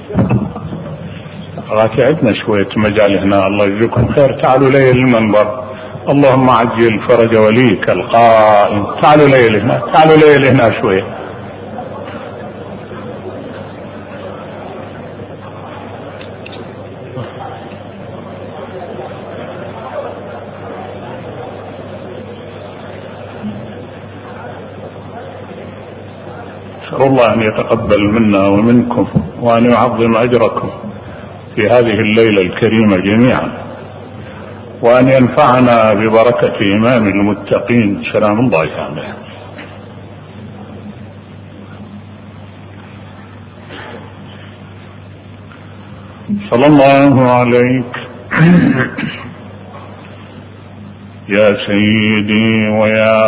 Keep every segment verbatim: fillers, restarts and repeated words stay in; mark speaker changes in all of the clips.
Speaker 1: عندنا شوية مجال هنا، الله يجزيكم خير. تعالوا لي المنبر، اللهم عجل فرج وليك القائم. تعالوا لي هنا، تعالوا لي هنا شوية. أسأل الله أن يتقبل منا ومنكم وأن يعظم أجركم في هذه الليلة الكريمة جميعا، وأن ينفعنا ببركة إمام المتقين سلام الله عليه. صلى الله عليك يا سيدي ويا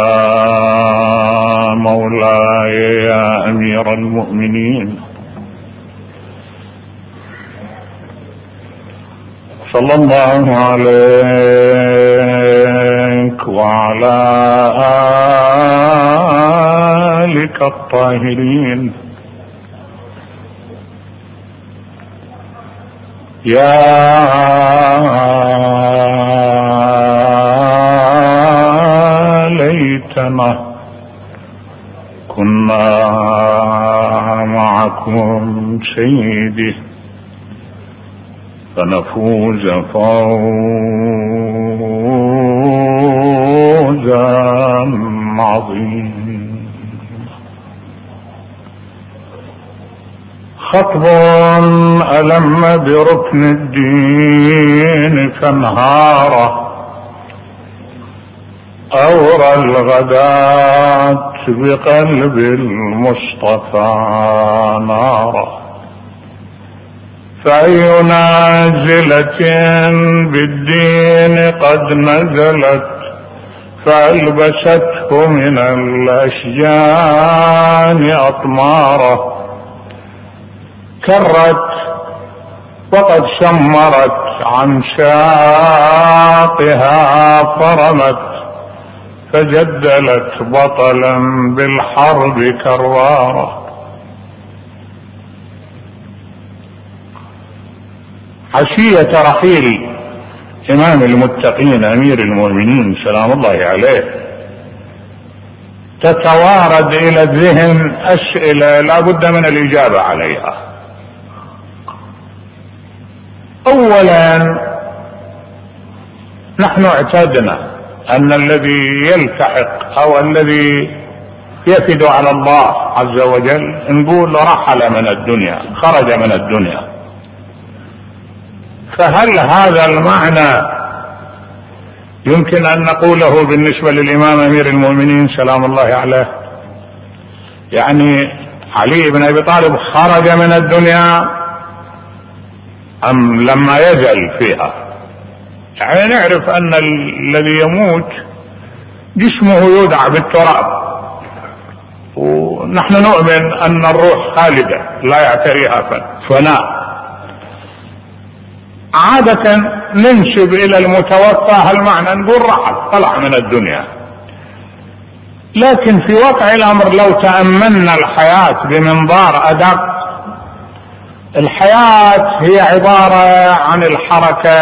Speaker 1: مولاي يا أمير المؤمنين، صلى الله عليك وعلى آلك الطاهرين يا ليتنا كنا معكم سيدي فنفوز فوزا عظيما. خطب ألم بركن الدين فانهاره، أورى الغداة بقلب المصطفى نارا، فأي نازلة بالدين قد نزلت فألبسته من الأشجان أطمارا، كرت وقد شمرت عن شاقها فرمت، فجدلت بطلا بالحرب كروارا. عشية رحيل إمام المتقين أمير المؤمنين سلام الله عليه تتوارد إلى الذهن أسئلة لا بد من الإجابة عليها. أولا، نحن اعتدنا أن الذي يلتحق أو الذي يفد على الله عز وجل نقول رحل من الدنيا، خرج من الدنيا. فهل هذا المعنى يمكن أن نقوله بالنسبة للإمام أمير المؤمنين سلام الله عليه؟ يعني علي بن أبي طالب خرج من الدنيا أم لما يزل فيها؟ يعني نعرف أن الذي يموت جسمه يودع بالتراب، ونحن نؤمن أن الروح خالدة لا يعتريها فناء. عادة ننسب إلى المتوفى هالمعنى، نقول رحل طلع من الدنيا. لكن في واقع الأمر لو تأملنا الحياة بمنظار أدق، الحياة هي عبارة عن الحركة،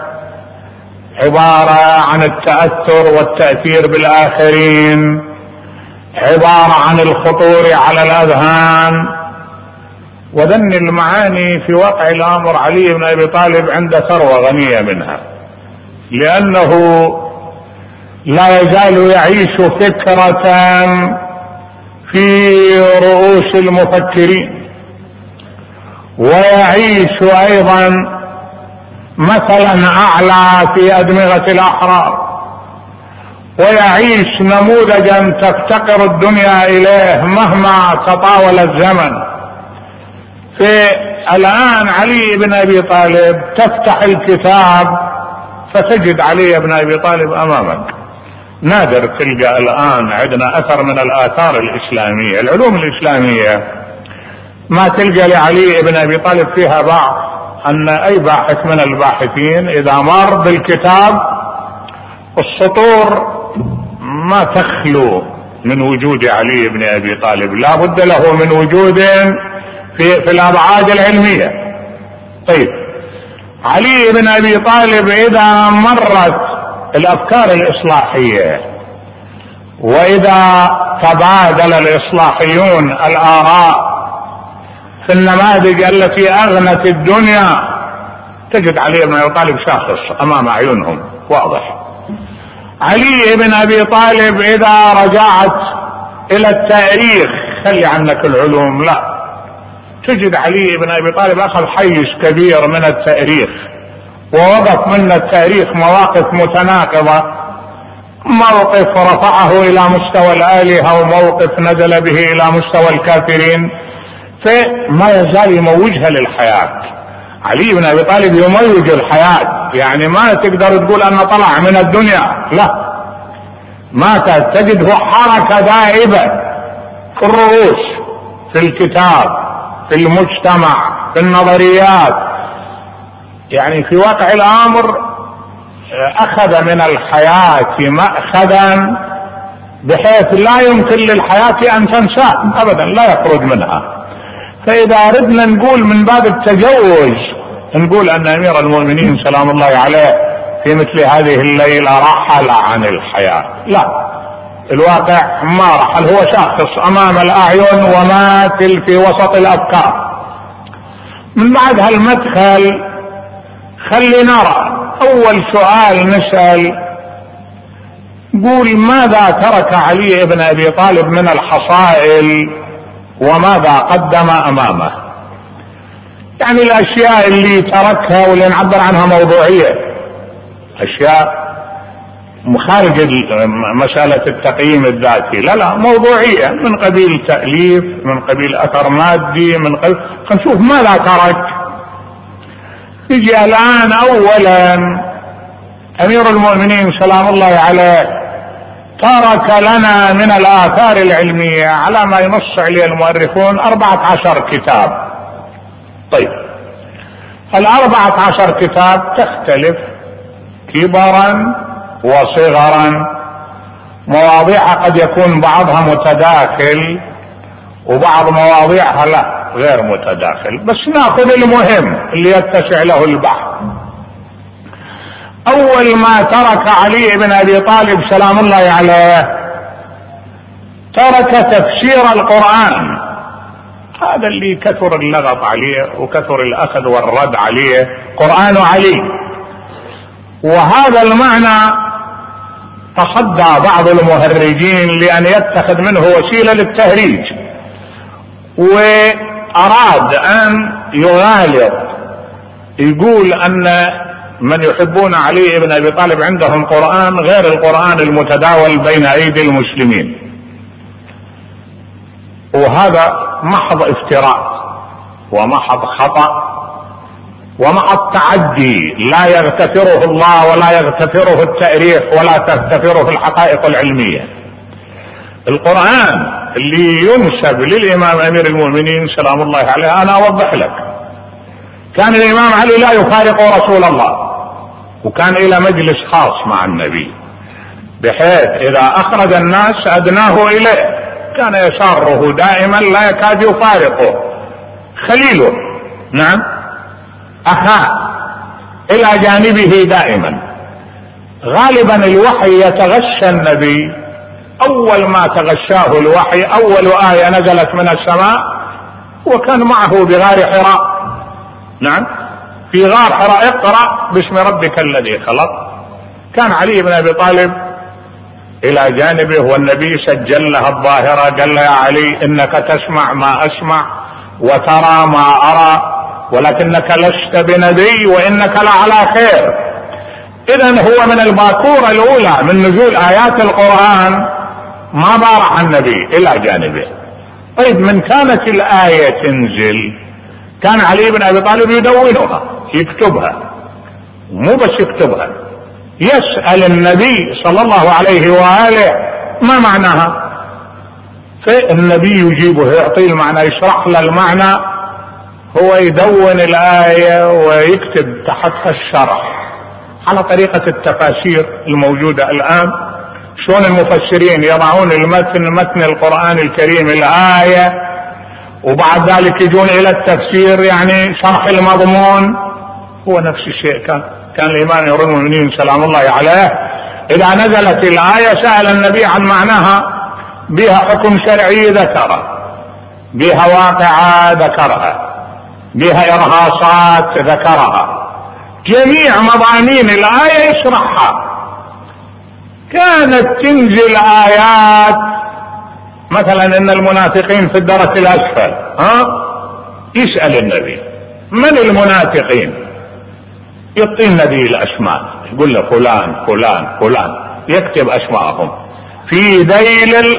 Speaker 1: عبارة عن التأثر والتأثير بالآخرين، عبارة عن الخطور على الأذهان. وذن المعاني في واقع الأمر علي بن أبي طالب عنده ثروة غنية منها، لأنه لا يزال يعيش فكرة في رؤوس المفكرين، ويعيش أيضا مثلا أعلى في أدمغة الأحرار، ويعيش نموذجا تفتقر الدنيا إليه مهما تطاول الزمن. فالآن علي بن أبي طالب تفتح الكتاب فتجد علي بن أبي طالب أمامك. نادر تلقى الآن عندنا أثر من الآثار الإسلامية، العلوم الإسلامية، ما تلقى لعلي بن أبي طالب فيها بعض أن أي باحث من الباحثين إذا مر بالكتاب السطور ما تخلو من وجود علي بن أبي طالب، لا بد له من وجود في, في الأبعاد العلمية. طيب، علي بن أبي طالب إذا مرت الأفكار الإصلاحية وإذا تبادل الإصلاحيون الآراء في النماذج التي أغنت الدنيا، تجد علي بن أبي طالب شاخص أمام أعينهم واضح. علي بن أبي طالب إذا رجعت إلى التاريخ، خلي عنك العلوم، لا، تجد علي بن أبي طالب أخذ حيز كبير من التاريخ ووقف من التاريخ مواقف متناقضة، موقف رفعه إلى مستوى الآلهة وموقف نزل به إلى مستوى الكافرين، فما يزال يموجها للحياة. علي بن أبي طالب يموج الحياة، يعني ما تقدر تقول أنه طلع من الدنيا، لا، ما تجده حركة دائبة في الرؤوس، في الكتاب، في المجتمع، في النظريات، يعني في واقع الأمر أخذ من الحياة مأخذا بحيث لا يمكن للحياة أن تنساه أبدا، لا يخرج منها. فإذا أردنا نقول من باب التجوز، نقول أن أمير المؤمنين سلام الله عليه في مثل هذه الليلة رحل عن الحياة، لا، الواقع ما رحل، هو شاخص أمام الأعين وماثل في وسط الأفكار. من بعد هالمدخل خلي نرى أول سؤال نسأل، قول ماذا ترك علي بن أبي طالب من الحصائل وماذا قدم أمامه؟ يعني الأشياء اللي تركها واللي نعبر عنها موضوعية، أشياء خارج مسألة التقييم الذاتي، لا لا، موضوعية، من قبيل تأليف، من قبيل أثر مادي، من قبيل، نشوف ماذا ترك. يجي الآن أولا أمير المؤمنين سلام الله عليه ترك لنا من الآثار العلمية على ما ينص عليه المؤرخون أربعة عشر كتاب. طيب، الأربعة عشر كتاب تختلف كبرا وصغرا، مواضيعها قد يكون بعضها متداخل وبعض مواضيعها لا غير متداخل، بس ناخذ المهم اللي يتسع له البحث. أول ما ترك علي بن أبي طالب سلام الله عليه ترك تفسير القرآن، هذا اللي كثر اللغط عليه وكثر الأخذ والرد عليه، قرآن علي. وهذا المعنى تصدى بعض المهرجين لأن يتخذ منه وسيلة للتهريج، وأراد أن يغالط، يقول أن من يحبون علي بن أبي طالب عندهم قرآن غير القرآن المتداول بين أيدي المسلمين، وهذا محض افتراء ومحض خطأ ومحض تعدي لا يغتفره الله ولا يغتفره التاريخ ولا تغتفره الحقائق العلمية. القرآن اللي ينسب للإمام أمير المؤمنين سلام الله عليه، أنا أوضح لك، كان الإمام علي لا يفارق رسول الله، وكان إلى مجلس خاص مع النبي بحيث إذا أخرج الناس أدناه إليه، كان يساره دائما لا يكاد يفارقه، خليله، نعم، أخاه إلى جانبه دائما. غالبا الوحي يتغشى النبي، أول ما تغشاه الوحي أول آية نزلت من السماء وكان معه بغار حراء، نعم، في غار حراء، اقرأ باسم ربك الذي خلق. كان علي بن أبي طالب إلى جانبه والنبي سجل له الظاهرة، قال له يا علي إنك تسمع ما أسمع وترى ما أرى، ولكنك لست بنبي وإنك لعلى خير. إذن هو من الباكورة الأولى من نزول آيات القرآن ما بارح النبي إلى جانبه. طيب، من كانت الآية تنزل كان علي بن أبي طالب يدونها، يكتبها، مو بس يكتبها، يسأل النبي صلى الله عليه وآله ما معناها، فالنبي يجيبه، يعطيه المعنى، يشرح له المعنى، هو يدون الآية ويكتب تحتها الشرح على طريقة التفاسير الموجودة الآن. شلون المفسرين يضعون المتن، متن القرآن الكريم، الآية وبعد ذلك يجون الى التفسير يعني شرح المضمون. هو نفس الشيء كان كان الامام امير المؤمنين سلام الله عليه اذا نزلت الايه سال النبي عن معناها، بها حكم شرعي ذكره، بها واقعه ذكرها، بها ارهاصات ذكرها، جميع مضامين الايه يشرحها. كانت تنزل ايات مثلا ان المنافقين في الدرك الاسفل، ها يسال النبي من المنافقين، يعطي النبي الاسماء، يقول له فلان فلان فلان، يكتب اسماءهم في ذيل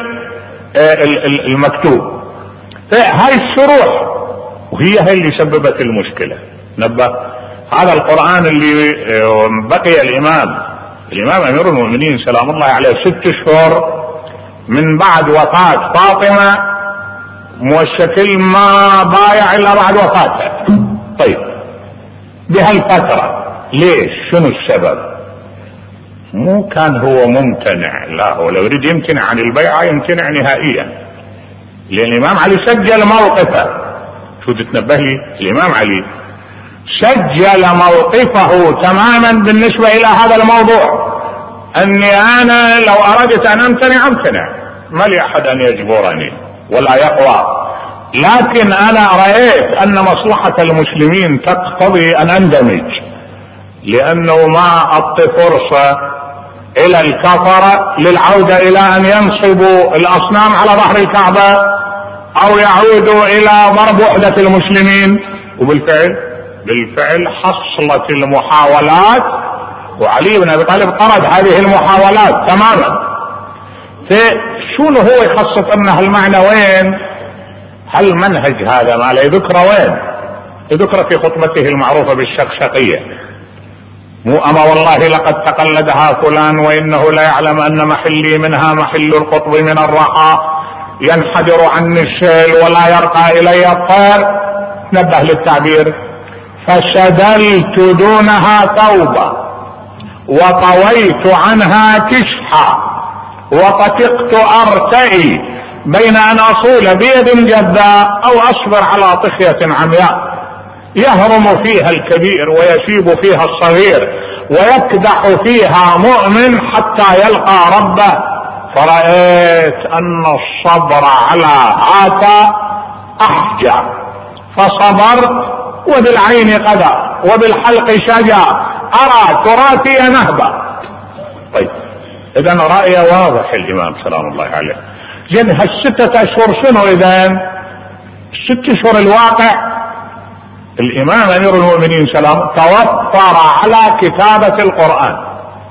Speaker 1: المكتوب. هاي الشروح وهي هي اللي سببت المشكله. نبه هذا القرآن اللي بقي الامام الامام امير المؤمنين سلام الله عليه ست اشهر من بعد وفاة فاطمة موشكل ما بايع الا بعد وفاتها. طيب بهالفترة ليش؟ شنو السبب؟ مو كان هو ممتنع، لا، هو لو يريد يمتنع عن البيعة يمتنع نهائيا، لان الامام علي سجل موقفه. شو تتنبه لي؟ الامام علي سجل موقفه تماما بالنسبة الى هذا الموضوع، اني انا لو اردت ان امتنع امتنع، ما لي احد ان يجبرني ولا يقوى، لكن انا رأيت ان مصلحة المسلمين تقتضي ان اندمج، لانه ما اعطي فرصة الى الكفرة للعودة الى ان ينصبوا الاصنام على ظهر الكعبة او يعودوا الى ضرب وحدة المسلمين. وبالفعل بالفعل حصلت المحاولات، وعلي بن ابي طالب طرد هذه المحاولات تماما. فشنو هو يخصص لنا هالمعنى وين؟ هالمنهج هذا ما له ذكر وين؟ ذكر في خطبته المعروفة بالشقشقية، مو اما والله لقد تقلدها فلان وانه لا يعلم ان محلي منها محل القطب من الرحى، ينحدر عني الشيل ولا يرقى الي الطير. نبه للتعبير: فشدلت دونها ثوبا وطويت عنها كشحا وطفقت ارتئي بين ان اصول بيد جذاء او اصبر على طخية عمياء، يهرم فيها الكبير ويشيب فيها الصغير ويكدح فيها مؤمن حتى يلقى ربه، فرأيت ان الصبر على هذا احجى فصبرت، وبالعين قدر وبالحلق شجا، ارى تراثي نهبة. طيب اذا رأي واضح الامام سلام الله عليه. زين هالستة اشهر شنو اذا؟ الست اشهر الواقع الامام امير المؤمنين سلام توفر على كتابة القرآن.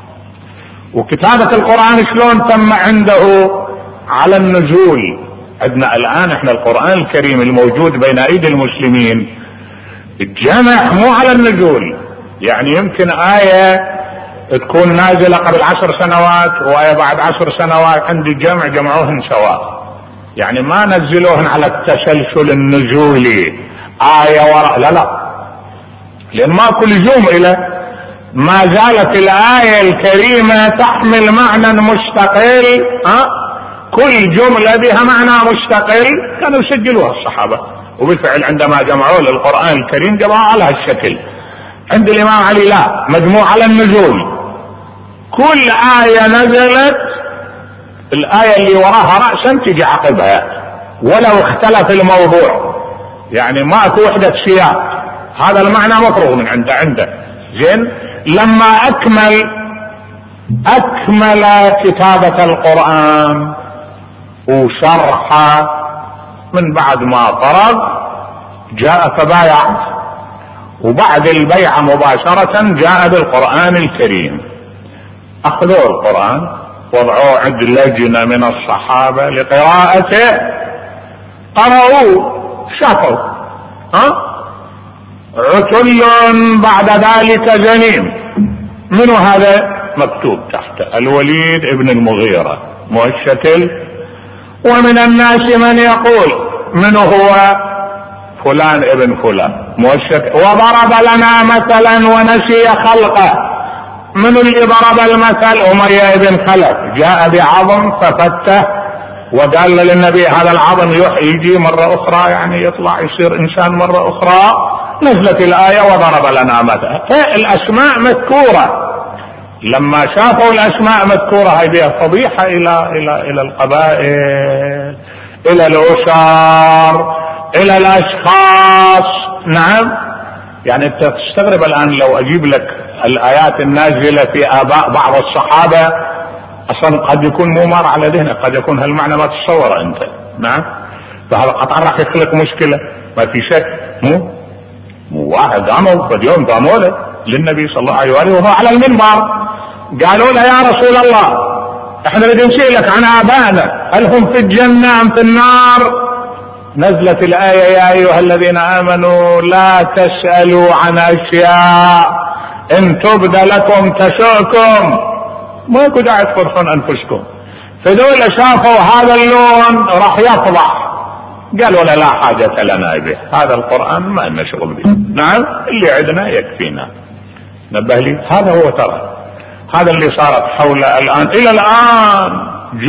Speaker 1: وكتابة القرآن شلون تم عنده؟ على النزول. عندنا الان احنا القرآن الكريم الموجود بين ايدي المسلمين الجمع مو على النزول، يعني يمكن آية تكون نازلة قبل عشر سنوات وآية بعد عشر سنوات، عند الجمع جمعوهن سواء، يعني ما نزلوهن على التسلسل النزولي آية وراء، لا لا، لأن ماكو لزوم إلى، ما زالت الآية الكريمة تحمل معنى مستقل، ها؟ كل جملة بها معنى مستقل، كانوا يسجلوها الصحابة. وبالفعل عندما جمعوا للقرآن الكريم جمعوا على هالشكل. عند الإمام علي لا، مجموع على النزول، كل آية نزلت الآية اللي وراها رأسا تجي عقبها ولو اختلف الموضوع، يعني ماكو وحدة سياق، هذا المعنى مفروغ من عنده عنده زين. لما أكمل أكمل كتابة القرآن وشرحه من بعد ما فرغ جاء فبايع، وبعد البيعة مباشرة جاء بالقرآن الكريم. أخذوا القرآن وضعوه عند لجنة من الصحابة لقراءته، قرأوا شافوا، ها؟ عتل بعد ذلك زنيم. منو هذا؟ مكتوب تحت الوليد ابن المغيرة مؤشكل، ومن الناس من يقول من هو؟ فلان ابن فلان مؤشك، وضرب لنا مثلا ونسي خلقه. من اللي ضرب المثل؟ أمية ابن خلف، جاء بعظم ففته وقال للنبي هذا العظم يجي مرة أخرى، يعني يطلع يصير إنسان مرة أخرى. نزلت الآية وضرب لنا مثلا. فالأسماء مذكورة، لما شافوا الأسماء مذكورة هي بها فضيحة إلى إلى إلى القبائل، إلى الأسر، إلى الأشخاص. نعم، يعني أنت تستغرب الآن لو أجيب لك الآيات النازلة في آباء بعض الصحابة، أصلا قد يكون مو مر على ذهنك، قد يكون هالمعنى ما تتصوره أنت. نعم، فهذا قطعا راح يخلق مشكلة، ما في شك. مو مو واحد قاموا فاليوم قاموا له للنبي صلى الله عليه وآله وهو على المنبر، قالوا له يا رسول الله احنا نريد نسألك عن آبائنا، هل هم في الجنة أم في النار؟ نزلت الآية يا أيها الذين آمنوا لا تسألوا عن أشياء إن تبد لكم تسؤكم. ما يكون قاعد تفرحون أنفسكم. فدول شافوا هذا اللون راح يفضح، قالوا لا لا حاجة لنا به، هذا القرآن ما لنا شغل به. نعم، اللي عندنا يكفينا. نبه لي، هذا هو ترى هذا اللي صارت حول الآن إلى الآن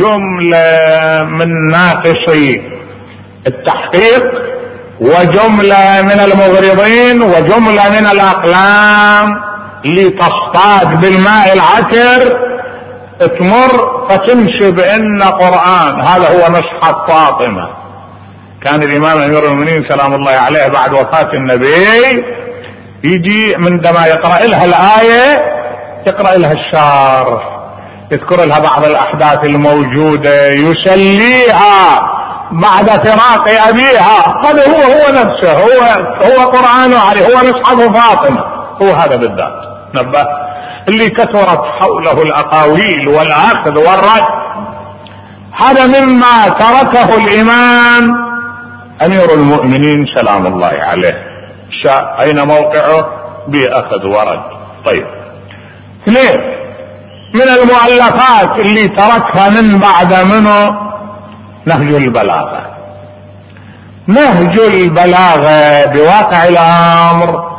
Speaker 1: جملة من ناقصي التحقيق، وجملة من المغرضين، وجملة من الأقلام اللي تصطاد بالماء العكر تمر فتمشي بأن قرآن. هذا هو مصحف فاطمة. كان الإمام أمير المؤمنين سلام الله عليه بعد وفاة النبي يجي من عندما يقرأ لها الآية يقرأ لها الشارح، يذكر لها بعض الأحداث الموجودة، يسليها بعد فراق أبيها. هذا هو هو نفسه، هو هو قرآن عليه، هو مصحف فاطمة، هو هذا بالذات. نبه اللي كثرت حوله الأقاويل والأخذ والرد، هذا مما تركه الإمام أمير المؤمنين سلام الله عليه. شاء أين موقعه؟ بأخذ ورد. طيب، اثنين من المؤلفات اللي تركها من بعد منه نهج البلاغة. نهج البلاغة بواقع الأمر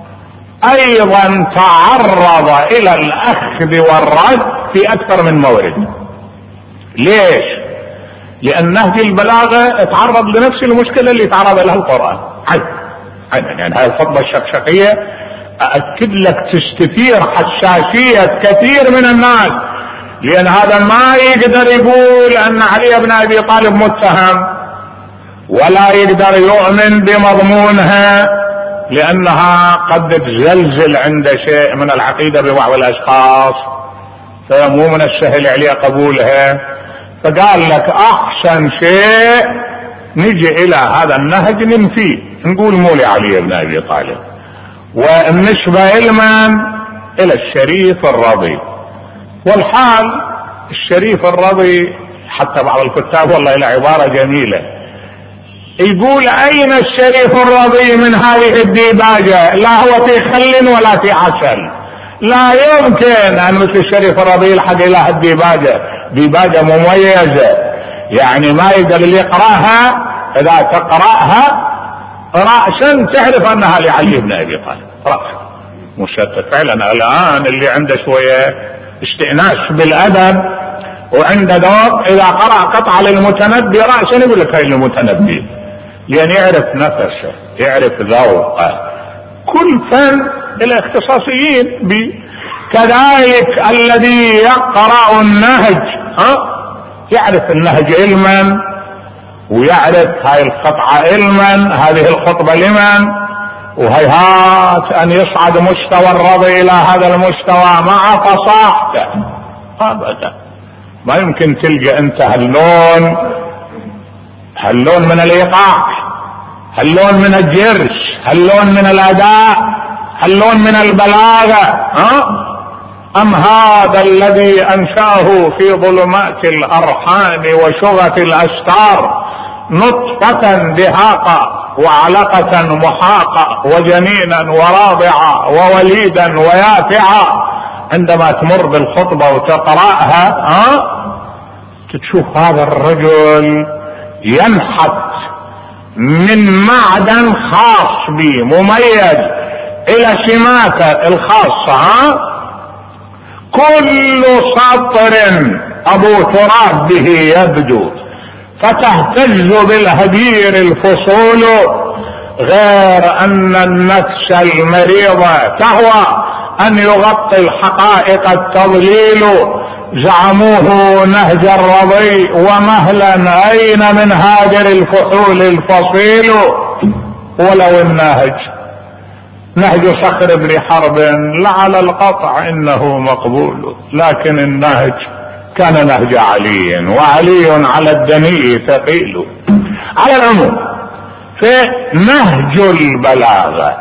Speaker 1: أيضا تعرض إلى الأخذ والرد في أكثر من مورد. ليش؟ لأن نهج البلاغة تعرض لنفس المشكلة اللي تعرض لها القرآن. يعني هذه الخطبة الشقشقية أأكد لك تستثير حساسية كثير من الناس، لأن هذا ما يقدر يقول أن علي بن أبي طالب متهم، ولا يقدر يؤمن بمضمونها، لأنها قد تزلزل عند شيء من العقيدة ببعض الأشخاص، فمو من السهل عليه قبولها. فقال لك أحسن شيء نجي إلى هذا النهج ننفيه، نقول مو لعلي بن أبي طالب، والنسبة علما إلى الشريف الرضي. والحال الشريف الرضي حتى بعض الكتاب والله إلى عبارة جميلة، يقول أين الشريف الرضي من هذه الديباجة؟ لا هو في خل ولا في عسل، لا يمكن أن مثل الشريف الرضي يلحق إلى الديباجة. ديباجة مميزة، يعني ما يقدر اللي يقرأها إذا تقرأها رأسا تعرف أنها لعلي بن أبي طالب رأسا مشتت. فعلا الآن اللي عنده شوية استئناس بالأدب وعنده ذوق إذا قرأ قطعة للمتنبي رأسا يقول لك هاي المتنبي، لأن يعرف نفسه، يعرف ذوقه. كل فن إلى اختصاصيين بي. كذلك الذي يقرأ النهج ها يعرف النهج علما، ويعرف هاي القطعة علما، هذه الخطبة لمن، وهيهات أن يصعد مستوى الرضي إلى هذا المستوى مع فصاحته أبدا. ما يمكن تلقى أنت هاللون هاللون من الإيقاع، هاللون من الجرش، هاللون من الأداء، هاللون من البلاغة، ها؟ أم هذا الذي أنشأه في ظلمات الأرحام وشغف الأستار نطفة دهاقة وعلقة محاقة وجنينا وراضعة ووليدا ويافعة، عندما تمر بالخطبة وتقرأها ها تشوف هذا الرجل ينحت من معدن خاص به مميز إلى سماته الخاصة، ها كل سطر أبو تراب به يبدو، فتهتز بالهدير الفصول، غير أن النفس المريضة تهوى أن يغطي الحقائق التضليل. زعموه نهج الرضي ومهلا أين من هاجر الفحول الفصيل. ولو النهج نهج صخر بن حرب لعل القطع إنه مقبول، لكن النهج كان نهج علي، وعلي على الدنيء ثقيل. على العموم في نهج البلاغة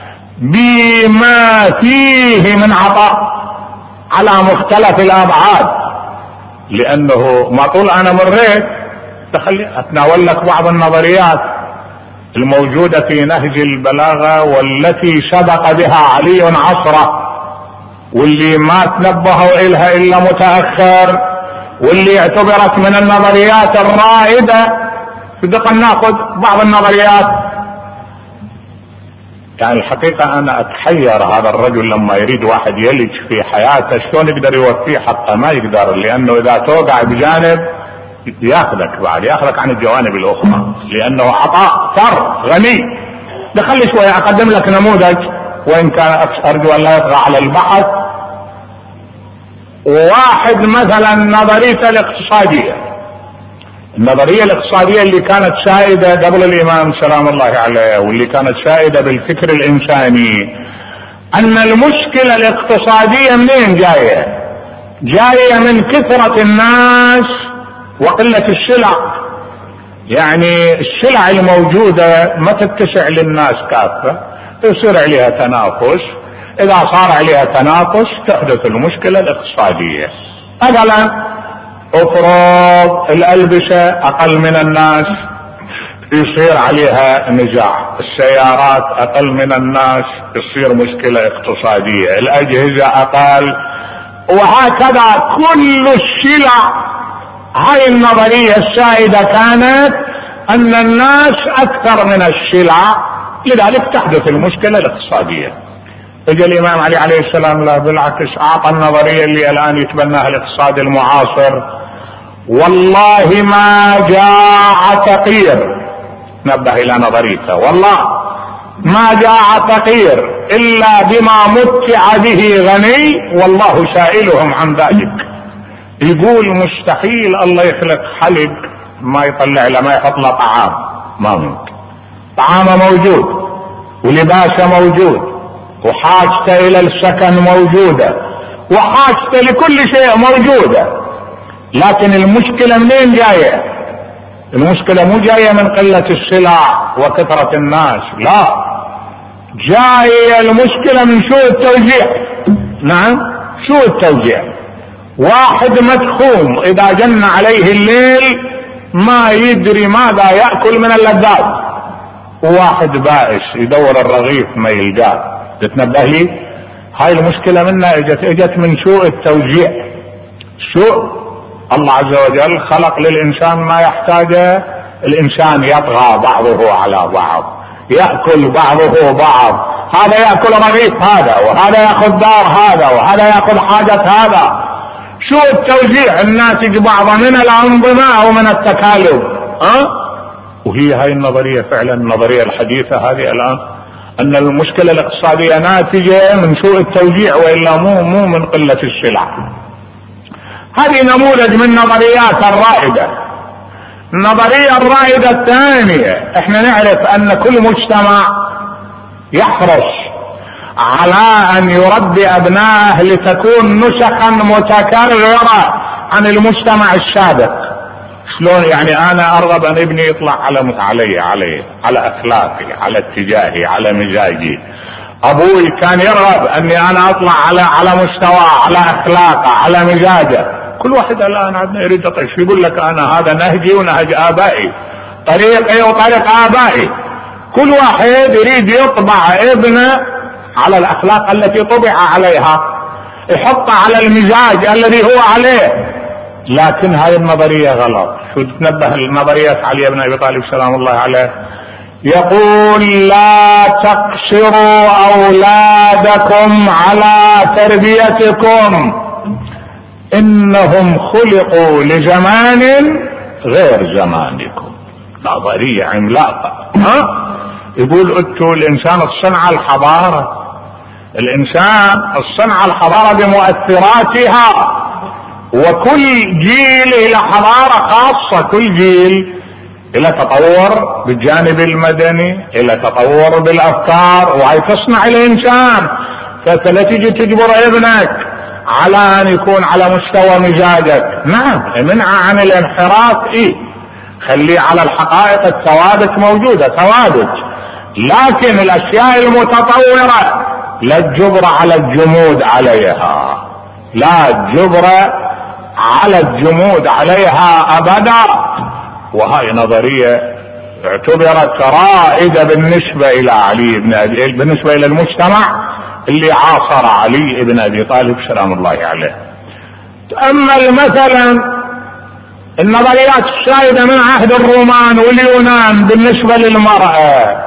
Speaker 1: بما فيه من عطاء على مختلف الأبعاد، لأنه ما طول أنا مريت تخلي أتناول لك بعض النظريات الموجودة في نهج البلاغة والتي سبق بها علي عصره، واللي ما تنبهوا إلها إلا متأخر، واللي اعتبرت من النظريات الرائدة. بدقة ناخذ بعض النظريات. يعني الحقيقة أنا أتحير هذا الرجل لما يريد واحد يلج في حياته شلون يقدر يوفيه حقه؟ ما يقدر، لأنه إذا توقع بجانب ياخذك بعد ياخذك عن الجوانب الأخرى، لأنه عطاء ثر غني. دخل شوية أقدم لك نموذج، وإن كان أرجو أن لا يطغى على البحث. واحد مثلا نظريته الاقتصادية، النظرية الاقتصادية اللي كانت سائدة قبل الإمام سلام الله عليه، واللي كانت سائدة بالفكر الإنساني، أن المشكلة الاقتصادية منين جاية؟ جاية من كثرة الناس وقلة السلع. يعني السلع الموجودة ما تتسع للناس كافة، يصير عليها تنافس. إذا صار عليها تنافس تحدث المشكلة الاقتصادية. مثلا افرض الألبسة أقل من الناس يصير عليها نزاع، السيارات أقل من الناس يصير مشكلة اقتصادية، الأجهزة أقل، وهكذا كل السلع. هاي النظرية السائدة كانت أن الناس أكثر من السلع، لذلك تحدث المشكلة الاقتصادية. اجى الإمام علي عليه السلام لا بالعكس، أعطى النظرية اللي الآن يتبناها الاقتصاد المعاصر، والله ما جاء تقير، نبه إلى نظريته، والله ما جاء تقير إلا بما متع به غني والله سائلهم عن ذلك. يقول مستحيل الله يخلق حلق ما يطلع له ما يحط له طعام، ما ممكن. طعامه موجود ولباسه موجود وحاجته الى السكن موجودة وحاجته لكل شيء موجودة، لكن المشكلة منين جاية؟ المشكلة مو جاية من قلة السلع وكثرة الناس، لا، جاية المشكلة من سوء التوزيع. نعم، سوء التوزيع. واحد مدخوم إذا جن عليه الليل ما يدري ماذا يأكل من اللذات، وواحد بائس يدور الرغيف ما يلقاه. تتنبه لي؟ هاي المشكلة منها اجت اجت من سوء التوزيع. سوء الله عز وجل خلق للإنسان ما يحتاجه، الإنسان يطغى بعضه على بعض، يأكل بعضه بعض، هذا يأكل رغيف هذا، وهذا يأخذ دار هذا، وهذا يأخذ حاجة هذا. سوء التوزيع الناتج بعض من الأنظمة أو من التكالب. أه؟ وهي هاي النظرية فعلا النظرية الحديثة هذه الآن، أن المشكلة الاقتصادية ناتجة من سوء التوزيع وإلا مو مو من قلة السلع. هذه نموذج من نظريات الرائدة. النظرية الرائدة الثانية، احنا نعرف أن كل مجتمع يحرص على أن يربي أبنائه لتكون نسخا متكررة عن المجتمع السابق. شلون يعني؟ أنا أرغب أن ابني يطلع على علي علي على أخلاقي، على اتجاهي، على مزاجي. أبوي كان يرغب أني أنا أطلع على على مستوى، على أخلاقه، على مزاجه. كل واحد الآن عندنا يريد يطيش، يقول لك أنا هذا نهجي ونهج آبائي، طريقي وطريق آبائي. كل واحد يريد يطبع ابنه على الأخلاق التي طبع عليها، يحط على المزاج الذي هو عليه. لكن هاي النظرية غلط. شو تنبه النظرية علي بن أبي طالب سلام الله عليه؟ يقول لا تقصروا أولادكم على تربيتكم، إنهم خلقوا لزمان غير زمانكم. نظرية عملاقة. ها؟ يقول انتوا الانسان الصنعة الحضارة، الانسان الصنعة الحضارة بمؤثراتها، وكل جيل الى حضارة خاصة، كل جيل الى تطور بالجانب المدني، الى تطور بالافكار، وهي تصنع الانسان. فلا تجي تجبر ابنك على ان يكون على مستوى مزاجك، نعم منع عن الانحراف، ايه خليه على الحقائق الثوابت موجودة ثوابت، لكن الاشياء المتطورة لا الجبر على الجمود عليها، لا الجبر على الجمود عليها ابدا. وهاي نظرية اعتبرت رائدة بالنسبة الى علي بن ابي بالنسبة الى المجتمع اللي عاصر علي بن ابي طالب سلام الله عليه. تأمل مثلا النظريات السائدة من عهد الرومان واليونان بالنسبة للمرأة.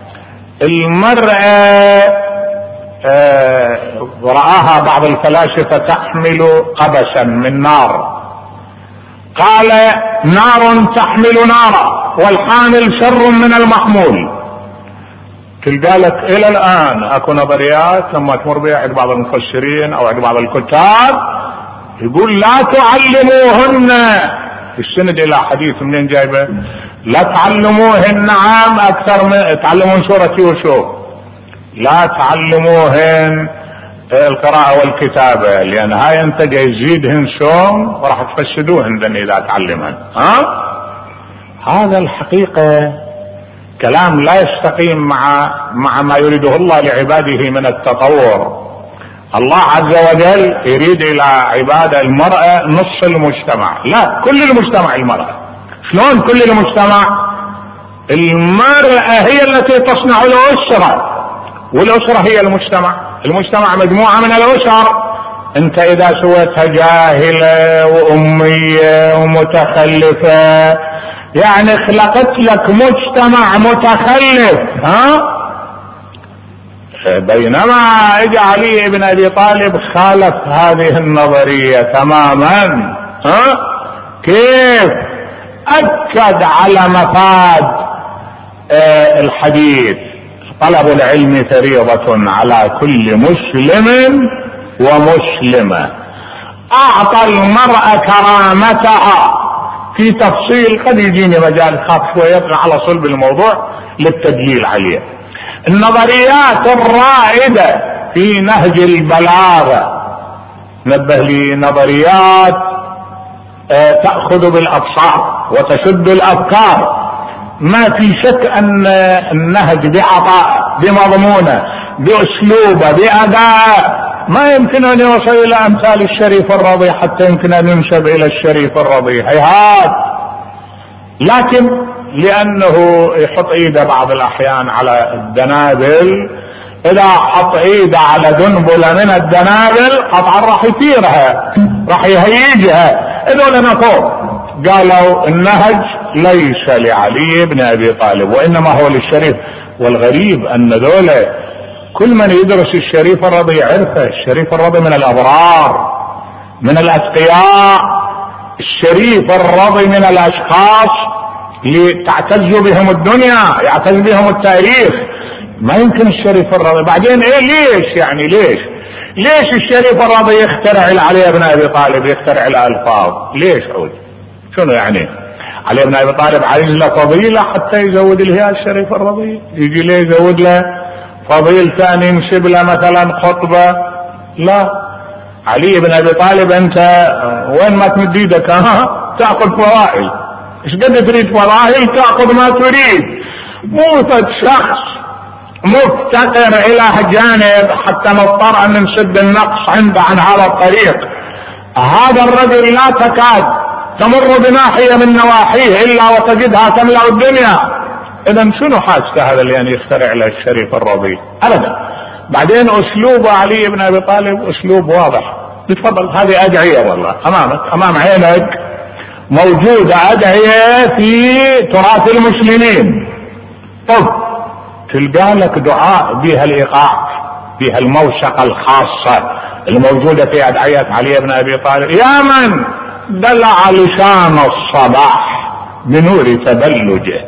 Speaker 1: المرأة آه رآها بعض الفلاسفة تحمل قبسا من نار، قال نار تحمل نارا والحامل شر من المحمول. تلقى لك الى الان اكو نظريات لما تمر بها عند بعض المفسرين او عند بعض الكتاب يقول لا تعلموهن، السند الى حديث منين جايبه؟ لا تعلموهن عام اكثر من تعلمون سورة يوسف، لا تعلموهن القراءة والكتابة، لان هاي انت جاي يزيدهن شوم وراح تفسدوهن اذا تعلمهن. ها هذا الحقيقة كلام لا يستقيم مع مع ما يريده الله لعباده من التطور. الله عز وجل يريد الى عبادة المرأة نص المجتمع، لا كل المجتمع المرأة. شلون كل المجتمع؟ المرأة هي التي تصنع الأسرة، والأسرة هي المجتمع، المجتمع مجموعة من الأسر. انت اذا سويتها جاهلة وأمية ومتخلفة يعني خلقت لك مجتمع متخلف. ها بينما اجى علي بن ابي طالب خالف هذه النظرية تماما. ها كيف؟ اكد على مفاد آه الحديث طلب العلم فريضة على كل مسلم ومسلمة، اعطى المرأة كرامتها في تفصيل قد يجيني مجال خاف شوية على صلب الموضوع للتدليل عليه. النظريات الرائدة في نهج البلاغة، نبه لي نظريات آه تأخذ بالأبصار وتشد الأفكار، ما في شك أن النهج بعطاء بمضمونه بأسلوبه بأداء ما يمكن أن يوصل إلى أمثال الشريف الرضي حتى يمكن أن ينسب إلى الشريف الرضي هيهات، لكن لأنه يحط إيده بعض الأحيان على الدنابل، إذا حط إيده على دنبلة من الدنابل قطعا راح يثيرها راح يهيجها. إذا لنا فوق قالوا النهج ليس لعلي بن أبي طالب وإنما هو للشريف. والغريب أن ذولا كل من يدرس الشريف الرضي يعرفه، الشريف الرضي من الأبرار من الأتقياء، الشريف الرضي من الأشخاص اللي تعتز بهم الدنيا يعتز بهم التاريخ. ما يمكن الشريف الرضي بعدين ايه ليش يعني ليش ليش الشريف الرضي يخترع علي بن أبي طالب يخترع الألفاظ ليش؟ عود شنو يعني؟ علي بن أبي طالب عايز له فضيلة حتى يزود له الشريف الرضي، يجي له يزود له فضيل ثاني ينسب له مثلا خطبة؟ لا، علي بن ابي طالب انت وين ما تمد ايدك ها تاخذ فضائل، ايش قد تريد فضائل تاخذ ما تريد، مو شخص مفتقر الى جانب حتى نضطر ان نسد النقص عنده عن هذا الطريق. هذا الرجل لا تكاد تمر بناحية من نواحيه الا وتجدها تملأ الدنيا. اذا شنو حاجته هذا اللي يعني يخترع له الشريف الرضي؟ ابدا. بعدين اسلوب علي بن ابي طالب اسلوب واضح. تفضل هذه ادعية والله امامك امام عينك موجودة ادعية في تراث المسلمين. طب تلقى لك دعاء بها الايقاع بها الموسقة الخاصة الموجودة في ادعية علي بن ابي طالب. يا من دلع لسان الصباح بنور تبلجه،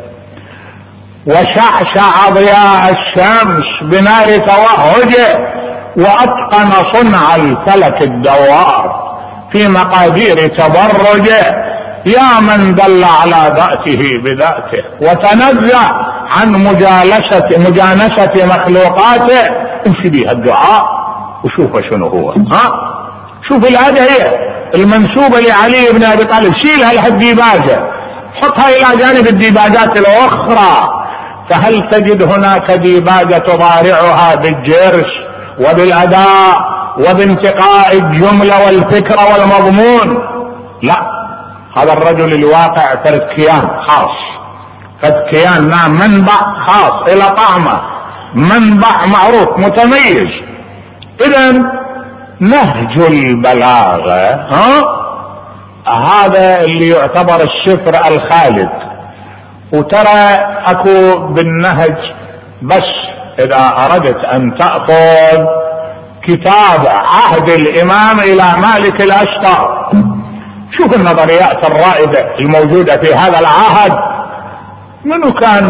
Speaker 1: وشعشع ضياء الشمس بنار توهجه، واتقن صنع الفلك الدوار في مقادير تبرجه. يا من دل على ذاته بذاته وتنزه عن مجالسة مجانسة مخلوقاته. امشي بها الدعاء وشوف شنو هو. ها شوف الأدعية المنسوبة لعلي بن أبي طالب، شيلها لهالديباجة، حطها إلى جانب الديباجات الأخرى، فهل تجد هناك ديباجة تضارعها بالجرس وبالأداء وبانتقاء الجملة والفكرة والمضمون؟ لا، هذا الرجل الواقع فرد كيان خاص، فرد كيان نعم، منبع خاص إلى طعمه، منبع معروف متميز. إذن نهج البلاغة ها هذا اللي يعتبر السفر الخالد. وترى اكو بالنهج، بس اذا اردت ان تأخذ كتاب عهد الامام الى مالك الاشتر، شوف النظريات الرائدة الموجودة في هذا العهد. منو كان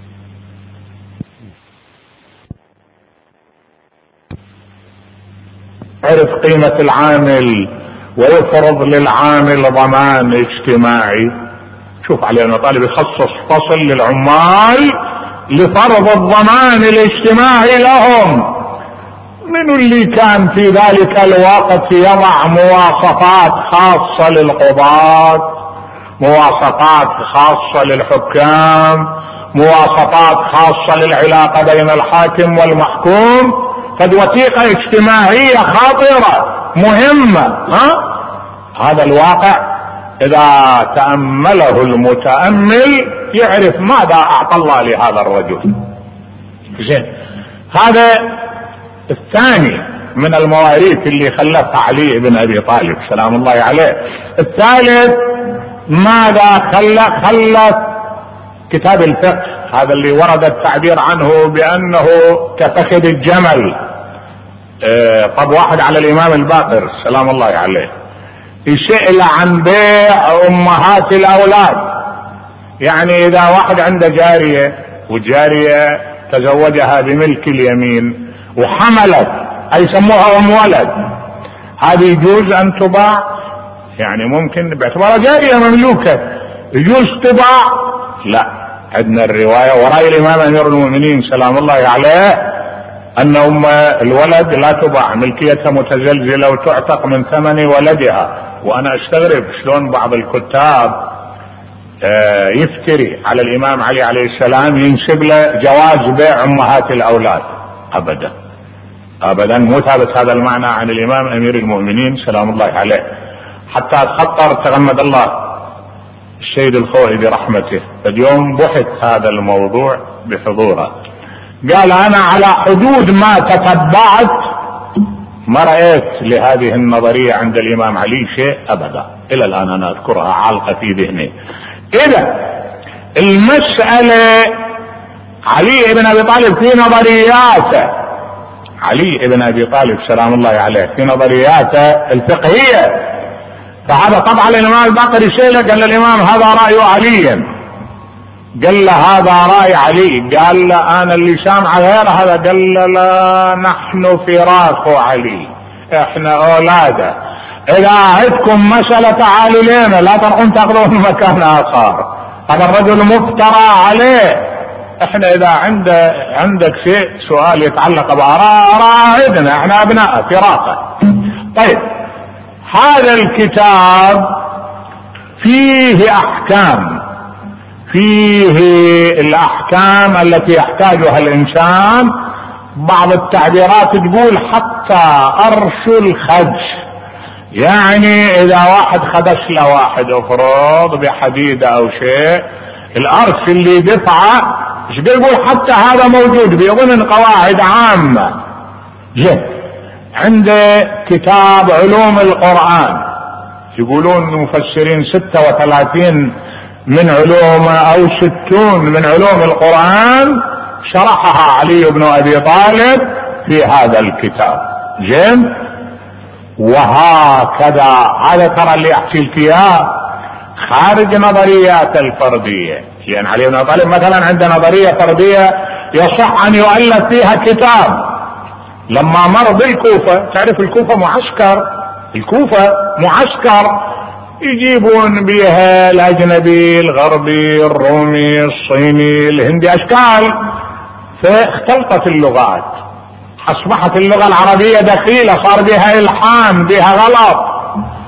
Speaker 1: يعرف قيمة العامل ويفرض للعامل ضمان اجتماعي؟ شوف علي بن طالب يخصص فصل للعمال لفرض الضمان الاجتماعي لهم. من اللي كان في ذلك الوقت يضع مواصفات خاصة للقضاة، مواصفات خاصة للحكام، مواصفات خاصة للعلاقة بين الحاكم والمحكوم؟ قد وثيقة اجتماعية خطيرة مهمة. ها؟ هذا الواقع إذا تأمله المتأمل يعرف ماذا أعطى الله لهذا الرجل. زين، هذا الثاني من المواريث اللي خلفها علي بن أبي طالب سلام الله عليه. الثالث ماذا خلف؟ خلف كتاب الفقه، هذا اللي ورد التعبير عنه بأنه كفخذ الجمل. اه طب واحد على الإمام الباقر سلام الله عليه يسأل عن بيع أمهات الأولاد، يعني إذا واحد عنده جارية والجارية تزوجها بملك اليمين وحملت، أي يسموها أم ولد، هذه يجوز أن تباع؟ يعني ممكن باعتبارها جارية مملوكة يجوز تباع؟ لا، عندنا الرواية ورأي الإمام أمير المؤمنين سلام الله عليه أن أم الولد لا تباع، ملكيتها متزلزلة وتعتق من ثمن ولدها. وأنا أستغرب شلون بعض الكتاب يفتري على الإمام علي عليه السلام ينسب له جواز بيع أمهات الأولاد. أبدا أبدا مو ثابت هذا المعنى عن الإمام أمير المؤمنين سلام الله عليه. حتى خطر تغمد الله السيد الخوئي برحمته اليوم بحث هذا الموضوع بحضوره، قال أنا على حدود ما تتبعت ما رأيت لهذه النظرية عند الإمام علي شيء أبدا، إلى الآن أنا أذكرها عالقة في ذهني. إذا المسألة علي بن أبي طالب في نظرياته، علي بن أبي طالب سلام الله عليه في نظرياته الفقهية، فهذا طبعا الإمام الباقر يسأله قال الإمام هذا رأي علي، قال له هذا رأي علي، قال له أنا اللي سامع غير هذا، قال له لا نحن فراخ علي، احنا أولاده، إذا عندكم مسألة تعالوا لنا لا تروحون تاخذون مكان آخر، هذا الرجل مفترى عليه. احنا إذا عند عندك شيء سؤال يتعلق بآراء عندنا احنا أبناء فراخه. طيب هذا الكتاب فيه أحكام، فيه الأحكام التي يحتاجها الإنسان، بعض التعبيرات تقول حتى أرش الخدش، يعني إذا واحد خدش له واحد أفرض بحديدة أو شيء، الأرش اللي دفعه ايش بيقول حتى هذا موجود بضمن قواعد عامة. جه عنده كتاب علوم القرآن، يقولون المفسرين ستة وثلاثين من علوم أو ستون من علوم القرآن شرحها علي بن أبي طالب في هذا الكتاب. جيم، وهكذا هذا ترى اللي أحكي لك إياه، خارج نظريات الفردية، لأن علي بن أبي طالب مثلا عنده نظرية فردية يصح أن يؤلف فيها كتاب. لما مر بالكوفة، تعرف الكوفة معسكر، الكوفة معسكر يجيبون بها الأجنبي الغربي الرومي الصيني الهندي أشكال، فاختلطت اللغات، أصبحت اللغة العربية دخيلة، صار بها إلحان، بها غلط.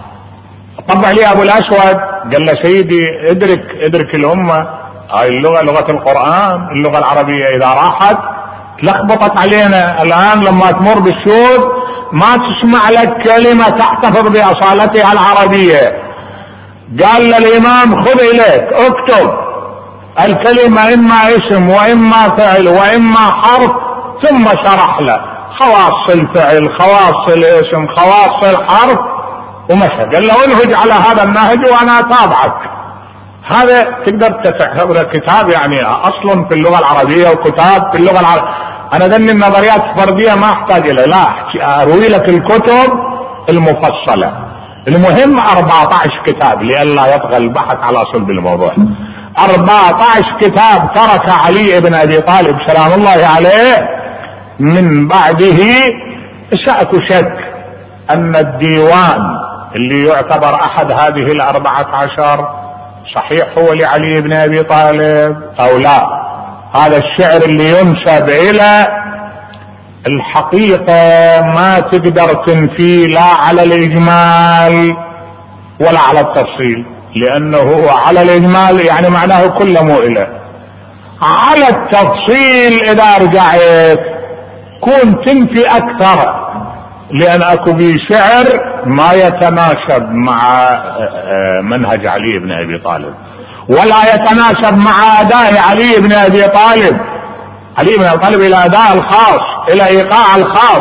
Speaker 1: طبع لي أبو الأسود قال له سيدي ادرك ادرك الأمة، هاي اللغة لغة القرآن، اللغة العربية إذا راحت لخبطت علينا. الآن لما تمر بالسود ما تسمع لك كلمة تحتفظ بأصالتها العربية. قال للإمام خذ إليك اكتب الكلمة إما اسم وإما فعل وإما حرف، ثم شرح له خواص الفعل خواص الاسم خواص الحرف ومشى. قال له انهج على هذا النهج وأنا أتابعك. هذا تقدر تعتبره كتاب يعني أصل في اللغة العربية وكتاب في اللغة العربية. أنا ذني النظريات الفردية ما أحتاج إليه، لا أروي لك الكتب المفصلة. المهم أربعة عشر كتاب لئلا يطغى البحث على صلب الموضوع. أربعة عشر كتاب ترك علي بن أبي طالب سلام الله عليه من بعده. شأك شك أن الديوان اللي يعتبر أحد هذه الأربعة عشر صحيح هو لعلي بن أبي طالب أو لا. هذا الشعر اللي ينسب إلى الحقيقة ما تقدر تنفيه لا على الإجمال ولا على التفصيل، لأنه على الإجمال يعني معناه كله مو إله. على التفصيل إذا رجعت كون تنفي أكثر، لأن أكو بي شعر ما يتناسب مع منهج علي بن أبي طالب ولا يتناسب مع أداء علي بن أبي طالب. علي بن أبي طالب إلى أداء الخاص، إلى إيقاع الخاص،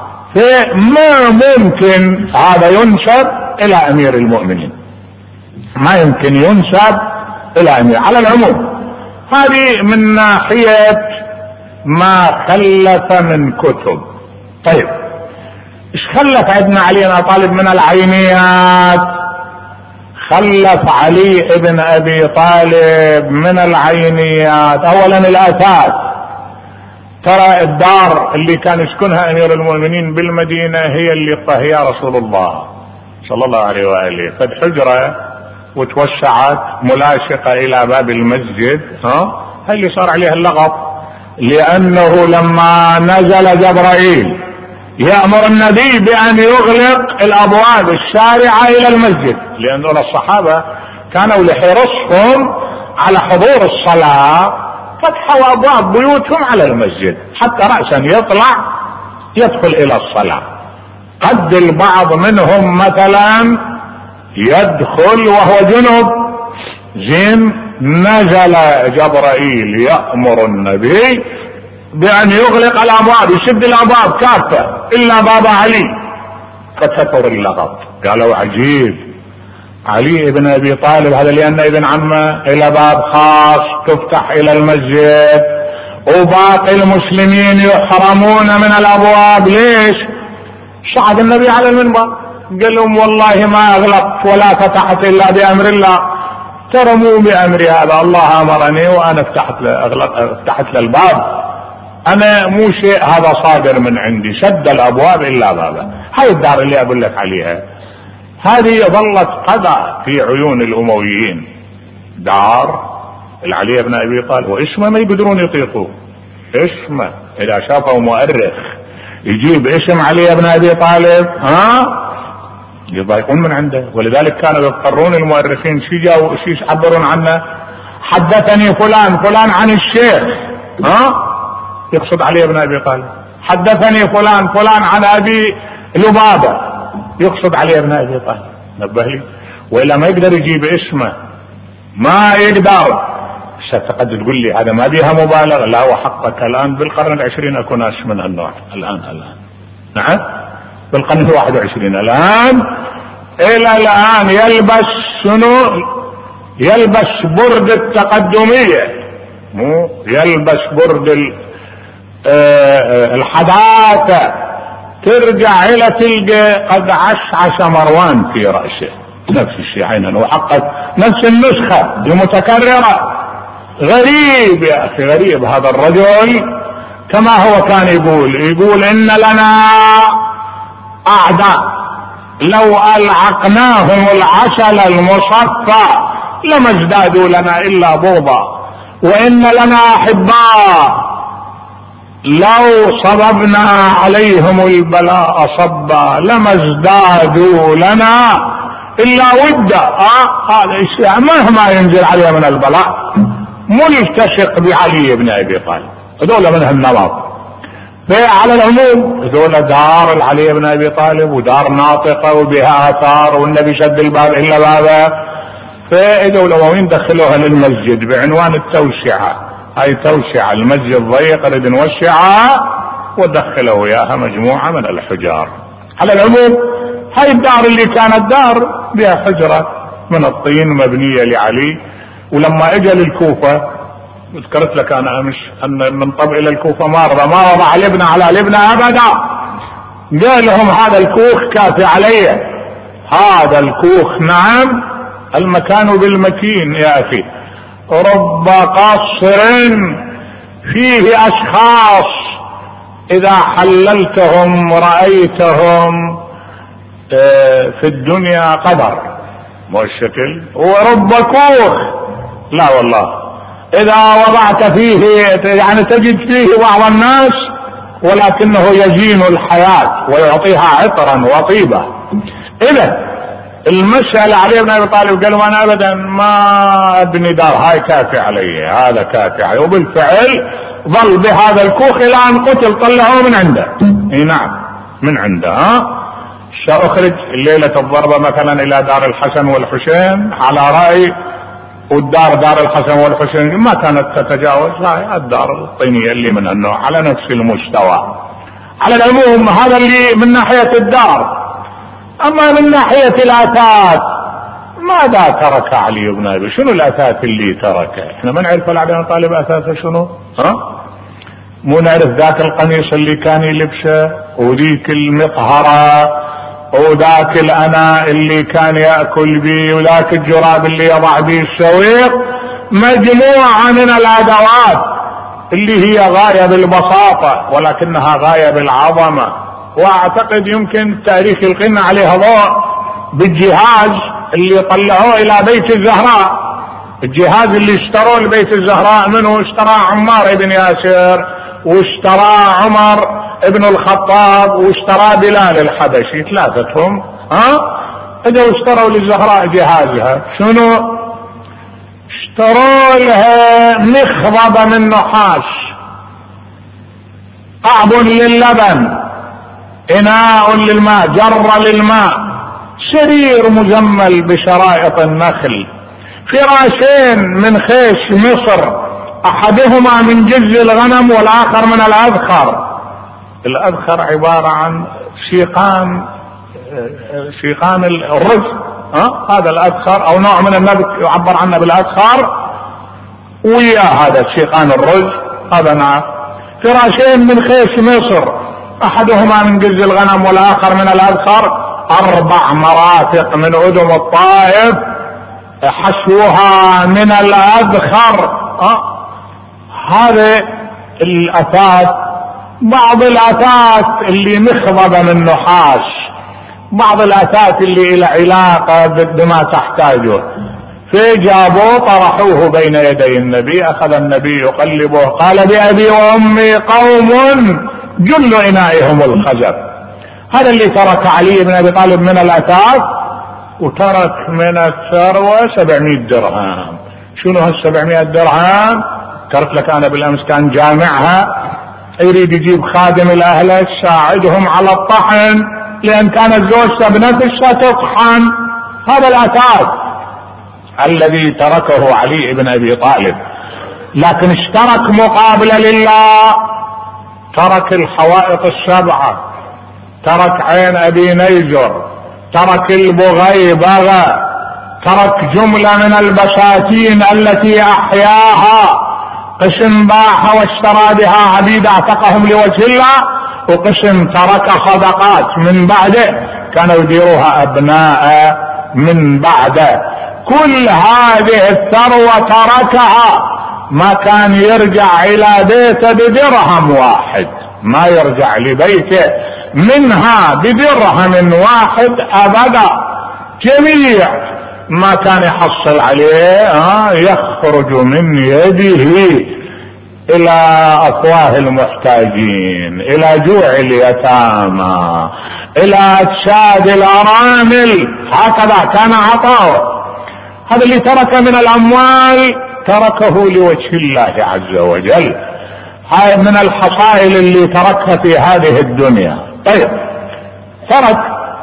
Speaker 1: فما ممكن هذا ينسب إلى أمير المؤمنين، ما يمكن ينسب إلى أمير. على العموم هذه من ناحية ما خلف من كتب. طيب ايش خلف عندنا علي بن أبي طالب من العينيات؟ خلف علي بن أبي طالب من العينيات اولا الأثاث. ترى الدار اللي كان يسكنها امير المؤمنين بالمدينة هي اللي طهيها رسول الله صلى الله عليه وآله، قد حجرة وتوسعت ملاصقة الى باب المسجد، ها هي اللي صار عليها اللغط، لانه لما نزل جبرائيل يأمر النبي بأن يغلق الأبواب الشارعة إلى المسجد، لأن الصحابة كانوا لحرصهم على حضور الصلاة فتحوا أبواب بيوتهم على المسجد حتى رأسا يطلع يدخل إلى الصلاة. قد البعض منهم مثلا يدخل وهو جنب، زين نزل جبرائيل يأمر النبي بأن يغلق الأبواب، يشد الأبواب كافة إلا باب علي، فكثر اللغط. قالوا عجيب علي بن أبي طالب هذا لأن ابن عمه إلى باب خاص تفتح إلى المسجد وباقي المسلمين يحرمون من الأبواب. ليش؟ صعد النبي على المنبر قال لهم والله ما أغلقت ولا فتحت إلا بأمر الله، ترى مو بأمري هذا، الله أمرني وأنا فتحت له فتحت له الباب، أنا مو شيء هذا صادر من عندي، شد الأبواب إلا بابا. هاي الدار اللي أقول لك عليها هذه ظلت قضاء في عيون الأمويين، دار العلي بن أبي طالب، واسمه ما يقدرون يطيقوه. اسمه إذا شافوا مؤرخ يجيب اسم علي بن أبي طالب ها يضايقون من عنده، ولذلك كانوا يضطرون المؤرخين شي جاوا شي يعبرون عنه، حدثني فلان فلان عن الشيخ، ها يقصد علي بن أبي طالب، حدثني فلان فلان عن أبي لبابة يقصد علي بن أبي طالب. نبه لي، وإلا ما يقدر يجيب اسمه، ما يقدر. ستقد تقول لي هذا ما بيها مبالغة، لا وحقك الآن بالقرن العشرين أكو ناس من هالنوع الآن الآن نعم بالقرن الواحد وعشرين الآن إلى الآن يلبس شنو؟ يلبس برد التقدمية، مو يلبس برد الحداثة. ترجع إلى تلقى قد عشعش مروان في رأسه، نفس الشيء عينا وحقا، نفس النسخة المتكررة. غريب يا أخي، غريب هذا الرجل. كما هو كان يقول يقول إن لنا أعداء لو ألعقناهم العسل المصفى لما ازدادوا لنا إلا بغضا، وإن لنا أحباء لو صببنا عليهم البلاء صبا لما ازدادوا لنا إلا ودا. آه هذا الشيء مهما ينزل عليه من البلاء ملتصق بعلي بن أبي طالب. هذول من هالنمط. على العموم هذول دار علي بن أبي طالب ودار ناطقة وبها آثار، والنبي شد الباب إلا بابه، فإذا الأمويين دخلوها للمسجد بعنوان التوسعة. هاي توسعة، المسجد ضيق نريد نوسعها، ودخلوا إياها مجموعة من الحجار. على العموم هاي الدار اللي كانت دار بها حجرة من الطين مبنية لعلي. ولما اجى للكوفة، ذكرت لك انا امس ان من طب الى الكوفة ما رضى، ما وضع لبنة على لبنة ابدا. قال لهم هذا الكوخ كافي علي، هذا الكوخ نعم المكان بالمكين يا اخي. رب قصر فيه اشخاص اذا حللتهم رأيتهم في الدنيا قدر، مو الشكل. ورب كوخ لا والله اذا وضعت فيه يعني تجد فيه بعض الناس ولكنه يزين الحياة ويعطيها عطرا وطيبة. اذا المسألة علي بن ابي طالب قالوا انا ابدا ما ابني دار، هاي كافي علي، هذا كافي علي. وبالفعل ظل بهذا الكوخ الى ان قتل، طلعوه من عنده. اي نعم من عنده. ها سأخرج الليلة الضربة مثلا الى دار الحسن والحسين على رأي، والدار دار الحسن والحسين ما كانت تتجاوز هاي الدار الطينية اللي من النوع على نفس المستوى. على العموم هذا اللي من ناحية الدار. اما من ناحية الاثاث ماذا ترك علي بن ابي؟ شنو الاثاث اللي تركه؟ احنا ما نعرف علي بن طالب اثاثه شنو؟ ها مو نعرف ذاك القميص اللي كان يلبسه، وذيك المطهرة، وذاك الاناء اللي كان يأكل به، وذاك الجراب اللي يضع به السويق. مجموعة من الادوات اللي هي غاية بالبساطة ولكنها غاية بالعظمة. واعتقد يمكن التاريخ يلقينا عليها ضوء بالجهاز اللي طلعوه الى بيت الزهراء. الجهاز اللي اشتروه لبيت الزهراء منه اشتراه عمار بن ياسر، واشتراه عمر ابن الخطاب، واشتراه بلال الحبشي، ثلاثتهم. ها اجوا اشتروا للزهراء جهازها. شنو اشتروا لها؟ مخضبة من نحاس، قعب للبن، اناء للماء، جرة للماء، سرير مزمل بشرائط النخل، فراشين من خيش مصر، احدهما من جز الغنم والاخر من الاذخر. الاذخر عبارة عن شيقان، شيقان الرز. ها هذا الاذخر او نوع من النبت يعبر عنه بالاذخر، ويا هذا شيقان الرز هذا. نعم فراشين من خيش مصر، احدهما من جز الغنم والاخر من الاذخر، اربع مرافق من ادم الطائف حشوها من الاذخر. أه؟ هذا الاثاث. بعض الاثاث اللي مخضبة من نحاس، بعض الاثاث اللي الى علاقة بما تحتاجه. فجابوا طرحوه بين يدي النبي، اخذ النبي يقلبه، قال بأبي وامي قوم جل انائهم الخزف. هذا اللي ترك علي بن ابي طالب من الاثاث. وترك من الثروة سبعمائة درهم. شنو هالسبعمائة درهم؟ ترك لك انا بالامس كان جامعها، يريد يجيب خادم الاهل تساعدهم على الطحن، لان كانت زوجته بنفسها تطحن. هذا الاثاث الذي تركه علي بن ابي طالب. لكن اشترك مقابل لله، ترك الحوائط السبعة، ترك عين ابي نيزر، ترك البغيبغة، ترك جملة من البساتين التي احياها. قسم باع واشترى بها عبيد اعتقهم لوجه الله، وقسم ترك صدقات من بعده كانوا يديروها ابناء من بعده. كل هذه الثروة تركها، ما كان يرجع إلى بيته بدرهم واحد، ما يرجع لبيته منها بدرهم واحد أبدا. جميع ما كان يحصل عليه يخرج من يده إلى أفواه المحتاجين، إلى جوع اليتامى، إلى أجساد الأرامل. هكذا كان عطاؤه. هذا اللي ترك من الأموال تركه لوجه الله عز وجل. هاي من الحصائل اللي تركها في هذه الدنيا. طيب، ترك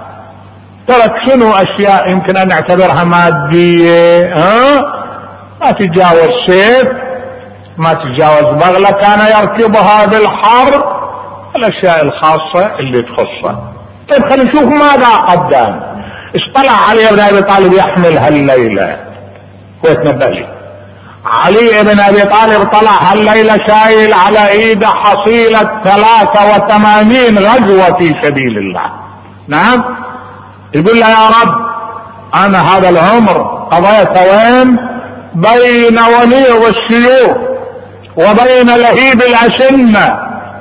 Speaker 1: ترك شنو؟ أشياء يمكن أن نعتبرها مادية، ها؟ ما تتجاوز سيف، ما تتجاوز بغلة كان يركبها بالحر، الأشياء الخاصة اللي تخصه. طيب خلينا نشوف ماذا قدم. ايش طلع علي بن أبي طالب يحمل هالليلة؟ ويتنبأ لي علي بن أبي طالب طلع هالليلة شايل على ايده حصيلة ثلاثة وثمانين غزوة في سبيل الله. نعم، يقول له يا رب انا هذا العمر قضيت وين؟ بين وليغ السيوف، وبين لهيب الأسنة،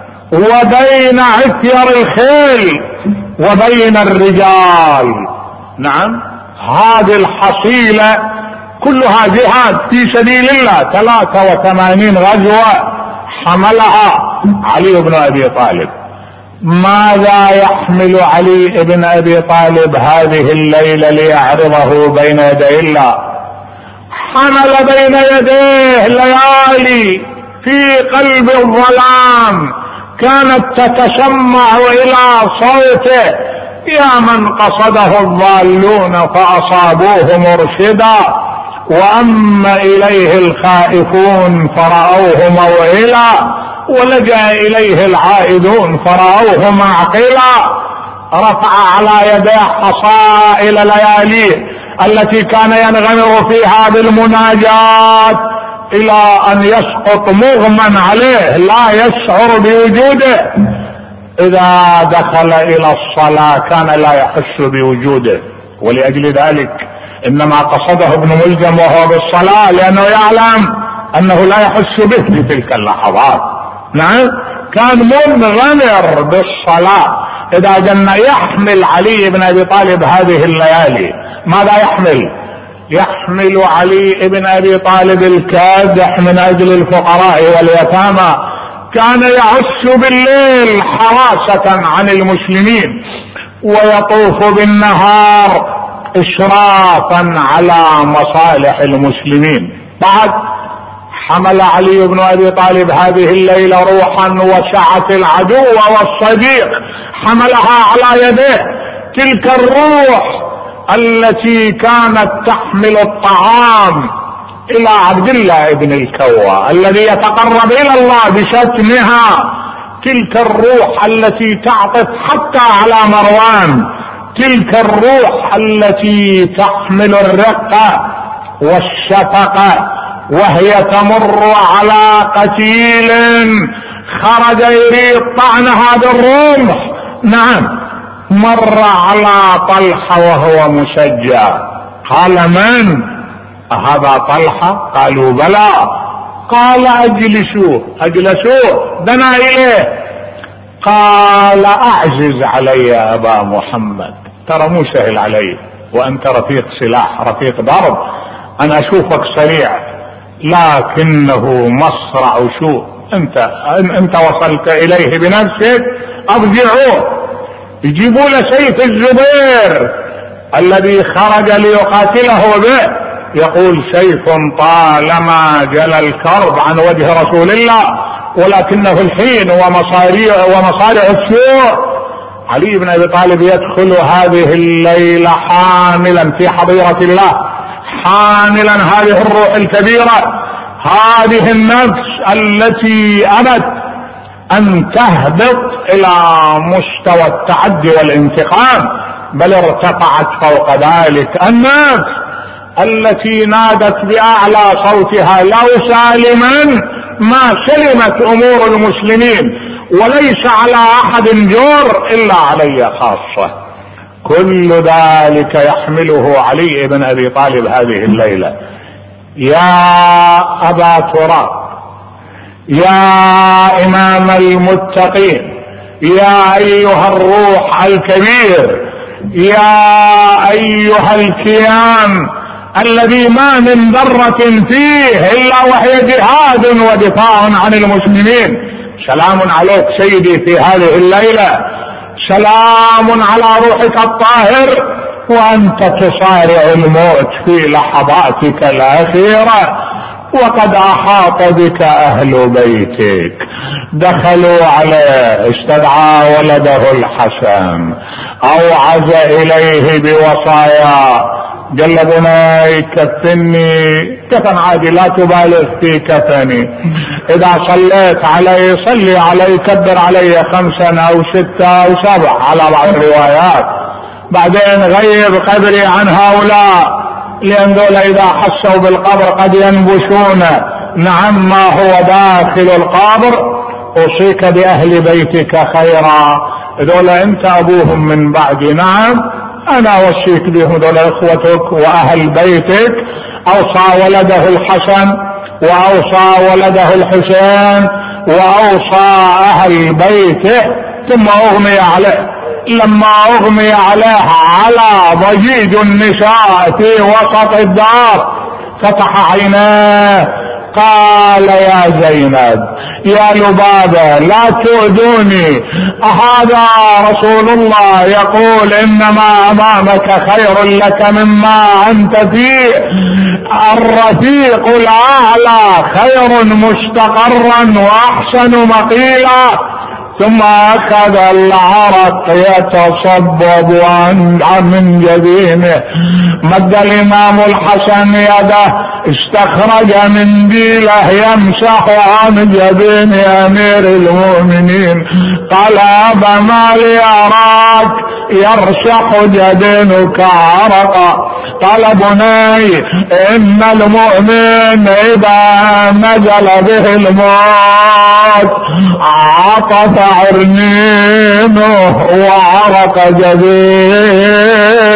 Speaker 1: وبين عثير الخيل، وبين الرجال. نعم، هذه الحصيلة كلها جهاد في سبيل الله، ثلاثة وثمانين غزوة حملها علي بن أبي طالب. ماذا يحمل علي بن أبي طالب هذه الليلة ليعرضه بين يدي الله؟ حمل بين يديه ليالي في قلب الظلام كانت تتسمع إلى صوته، يا من قصده الضالون فأصابوه مرشدا، وأما إليه الخائفون فرأوه موئلا، ولجأ إليه العائدون فرأوه معقلا. رفع على يديه حصائل لياليه التي كان ينغمر فيها بالمناجات إلى أن يسقط مغمى عليه لا يشعر بوجوده. إذا دخل إلى الصلاة كان لا يحس بوجوده، ولأجل ذلك إنما قصده ابن ملجم وهو بالصلاة، لأنه يعلم أنه لا يحس به في تلك اللحظات. نعم، كان منغمر بالصلاة. إذا قلنا يحمل علي بن أبي طالب هذه الليالي، ماذا يحمل؟ يحمل علي بن أبي طالب الكادح من أجل الفقراء واليتامى. كان يعش بالليل حراسة عن المسلمين، ويطوف بالنهار إشرافا على مصالح المسلمين. بعد حمل علي بن أبي طالب هذه الليلة روحا وسعت العدو والصديق، حملها على يديه. تلك الروح التي كانت تحمل الطعام إلى عبد الله بن الكوى الذي يتقرب إلى الله بشتمها، تلك الروح التي تعطف حتى على مروان، تلك الروح التي تحمل الرقة والشفقة وهي تمر على قتيل خرج يريد طعنها بالرمح. نعم، مر على طلحة وهو مسجى، قال من هذا؟ طلحة. قالوا بلى. قال اجلسوه اجلسوه دنا اليه. قال اعجز علي يا ابا محمد، ترى مو سهل علي وانت رفيق سلاح رفيق ضرب، انا اشوفك سريع لكنه مصرع شو انت انت وصلت اليه بنفسك. ارجعوه، يجيبوا له سيف الزبير الذي خرج ليقاتله به. يقول سيف طالما جل الكرب عن وجه رسول الله، ولكنه الحين ومصاريع ومصارع السوء. علي بن ابي طالب يدخل هذه الليلة حاملا في حضيرة الله، حاملا هذه الروح الكبيرة، هذه النفس التي أبت أن تهبط إلى مستوى التعدي والانتقام، بل ارتفعت فوق ذلك. النفس التي نادت بأعلى صوتها لو سالما ما سلمت أمور المسلمين، وليس على أحد جور إلا علي خاصة. كل ذلك يحمله علي بن أبي طالب هذه الليلة. يا أبا تراب، يا إمام المتقين، يا أيها الروح الكبير، يا أيها الكيان الذي ما من ذرة فيه إلا وهي جهاد ودفاع عن المسلمين، سلام عليك سيدي في هذه الليلة، سلام على روحك الطاهر وأنت تصارع الموت في لحظاتك الأخيرة، وقد أحاط بك أهل بيتك، دخلوا عليه، استدعى ولده الحسن، أوعز إليه بوصايا، قال بني كفني كفن عادي لا تبالغ في كفني، إذا صليت علي صلي علي، كبر علي خمسا أو ستة أو سبع على بعض الروايات، بعدين غيب قبري عن هؤلاء، لأن دول إذا حسوا بالقبر قد ينبشون. نعم ما هو داخل القبر، أوصيك بأهل بيتك خيرا، دول أنت أبوهم من بعدي، نعم أنا أوصيك بهم، دول إخوتك وأهل بيتك. أوصى ولده الحسن وأوصى ولده الحسين وأوصى أهل بيته، ثم أغمي عليه. لما أغمي عليه على ضجيج النساء في وسط الدار فتح عيناه، قال يا زينب يا لبابة لا تؤذوني، أهذا رسول الله يقول إنما أمامك خير لك مما أنت فيه، الرفيق الأعلى خير مستقرا وأحسن مقيلا. ثم أخذ العرق يتصبب من جبينه، مد الإمام الحسن يده استخرج منديله يمسح عن جبين أمير المؤمنين، قال أبا ما لي أراك يرشح جبينك عرقا؟ قال بني إن المؤمن إذا نزل به الموت عطف عرنينه وعرق جبينه،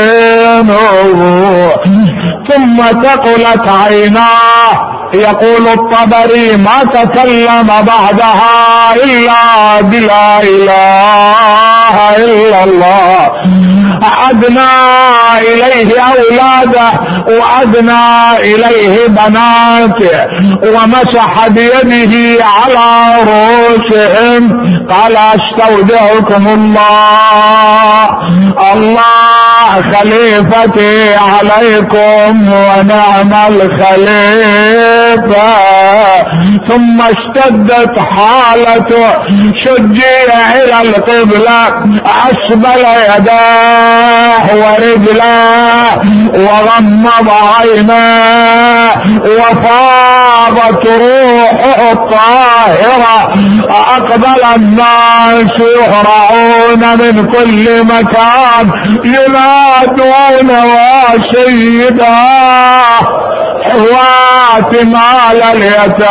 Speaker 1: ثم ثقلت عيناه. يقول الطبري ما تكلم بعدها إلا بلا إله إلا الله، أدنى إليه أولاده وأدنى إليه بناته، ومسح بيده على رؤوسهم، قال أستودعكم الله، الله خليفتي عليكم ونعم الخليفة. ثم اشتدت حالته، شجع إلى القبلة، أسبل يداه ورجلاه وغمض عيناه، وفاضت روحه الطاهرة. أقبل الناس يهرعون من كل مكان ينادون يا سيداه حوات مال اليتامى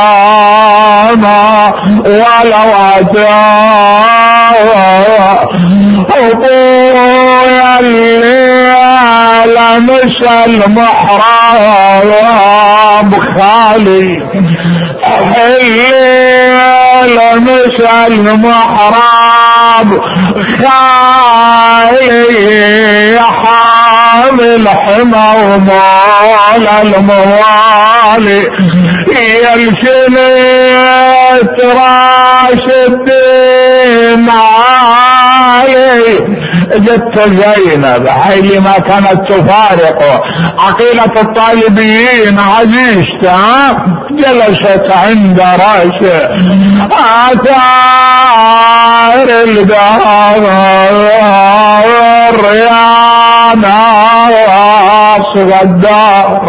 Speaker 1: ولو أتاه أبويا الليل مش المحرم خالي، الليل مش المحرم خالي، حامل حمى ومال الموالي، يلشني تراش الدين علي. جت زينب هاي ما كانت تفارقه، عقيلة الطالبيين عزيزتها، جلست عند راسه، آثار الدار يا ناس غدار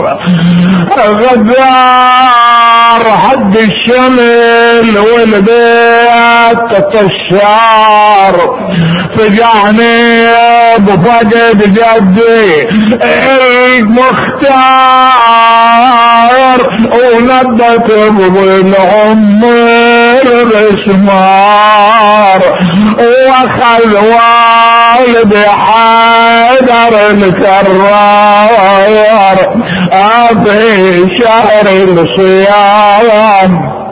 Speaker 1: غدار، حد الشمل والبيت تشار، فجعني بفقد جدي المختار، ونبت بالعمر بسمار، واخذ والدي حاد الكرار في شهر الصيام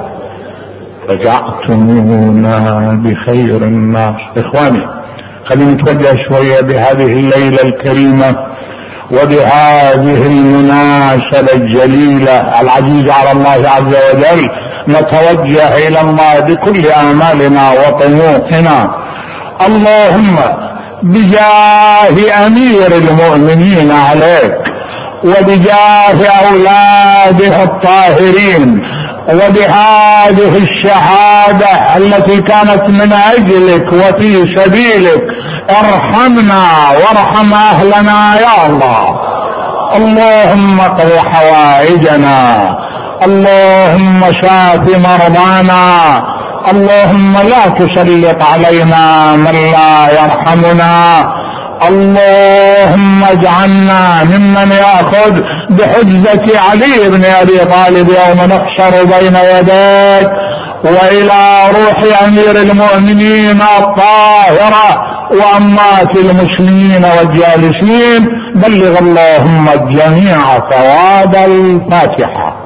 Speaker 1: رجعتمونا بخير الناس. إخواني خلينا نتوجه شوية بهذه الليلة الكريمة وبهذه المناسبة الجليلة العزيزة على الله عز وجل، نتوجه إلى الله بكل آمالنا وطموحنا. اللهم بجاه أمير المؤمنين عليك وبجاه أولاده الطاهرين وبهذه الشهادة التي كانت من أجلك وفي سبيلك، ارحمنا وارحم أهلنا يا الله. اللهم اقض حوائجنا، اللهم شاف مرضانا، اللهم لا تسلط علينا من لا يرحمنا. اللهم اجعلنا ممن يأخذ بحجة علي بن أبي طالب يوم نحشر بين يديك. وإلى روح أمير المؤمنين الطاهرة وأموات المسلمين والجالسين بلغ اللهم الجميع ثواب الفاتحة.